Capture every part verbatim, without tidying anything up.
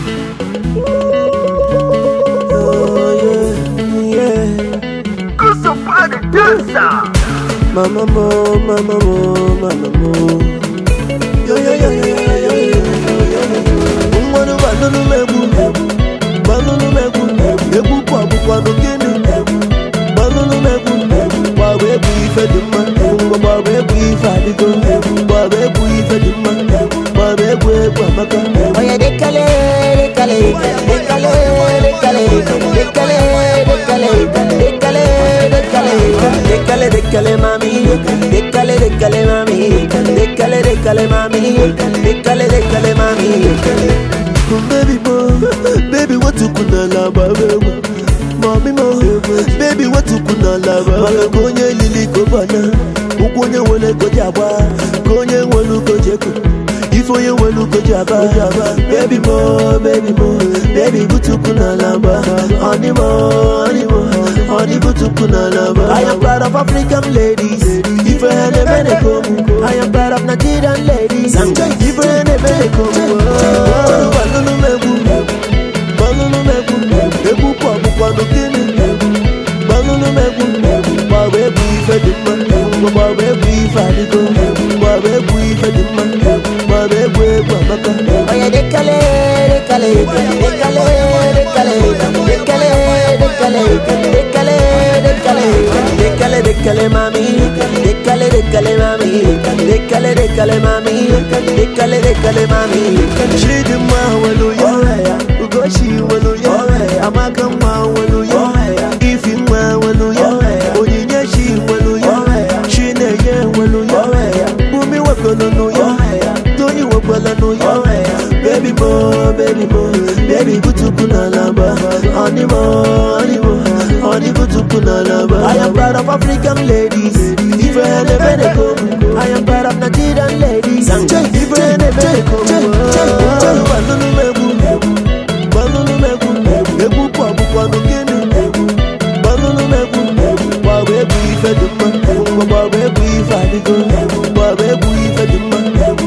Mama mo, mama mo, mama mo. Yo yo yo yo yo yo yo yo. Umwana balulu mebu, balulu mebu, mebu kwa kwa nukini. Balulu mebu, wawe buife duma, wawe buife adigo, wawe buife duma, wawe buife maka. Oya dekale, dekale, dekale, dekale, dekale, dekale, dekale, dekale, dekale, dekale mami, dekale, dekale mami, dekale, dekale mami, dekale, dekale mami. Baby mo, baby what you kuna la baby. Mami mo, baby what you kuna la baby. Konye lili ko bana, ukonye wole ko jaba, konye wolu ko jeko. Ifo ye welu ko jaba, baby mo, baby mo, baby butu kuna lamba, honey mo, honey mo, honey butu kuna lamba. I am proud of African ladies, Ifo ene bene komu. I am proud of Nigerian ladies, Ifo ene bene komu. Balulu mebu, balulu mebu, mebu kwa kwa nukini. Balulu mebu, wawe buife dima, wawe buife adigo, wawe buife dima. Oya dekale, dekale, dekale, dekale, dekale, dekale, dekale, dekale, dekale, dekale mami, dekale, dekale mami, dekale, dekale mami, dekale, dekale mami. Chidima walu yo, ugoshi walu yo, amakama walu yo, ifima walu yo, onyinyeshi walu yo, chineye walu yo, bumi wakono yo. Baby mo, baby mo, baby butu kuna lamba, honey mo, honey mo, honey butu kuna lamba. I am proud of African ladies, Ifo ene bene komu. I am proud of Nigerian ladies, Ifo ene bene komu. Balulu mebu, balulu mebu, mebu kwa kwa nukini. Balulu mebu, wawe buife duma, wawe buife adigo, wawe buife duma.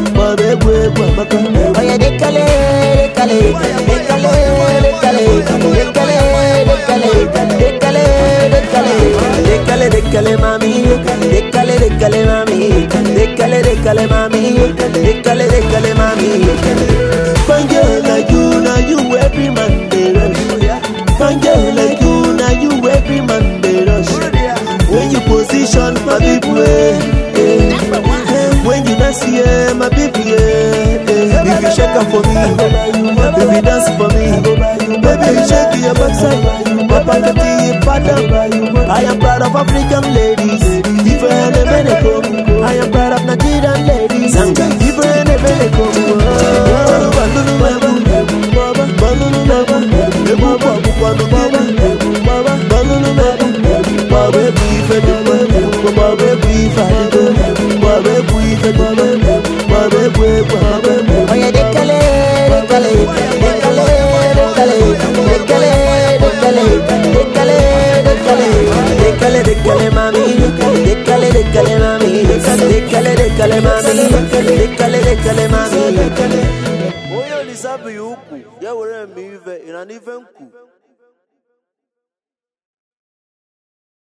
Oya dekale, dekale, dekale, dekale, dekale, dekale, dekale, dekale, dekale, dekale mami, dekale, dekale mami, dekale, dekale mami, dekale, dekale mami. Fine girl like you, now you every man they rush. Fine girl like you, now you every man they rush. When you position my people, when you dance here, my people, if you shake up for me, baby dance for me, baby shake your backside, papa kati pada. I am proud of African ladies, if I ene bene komu. I am proud of Nigerian ladies, if I ene bene komu. Balulu mebu, balulu mebu, mebu kwa kwa nukini. Balulu mebu, wawe buife duma, wawe buife adigo, wawe buife duma, wawe buife wawe. Oya dekale, dekale, dekale, dekale, dekale, dekale, dekale, dekale, dekale, dekale mami, dekale, dekale mami, dekale, dekale mami, dekale, dekale mami. Oyo lisabi yuku, ya wore mi ive, ina nive nku.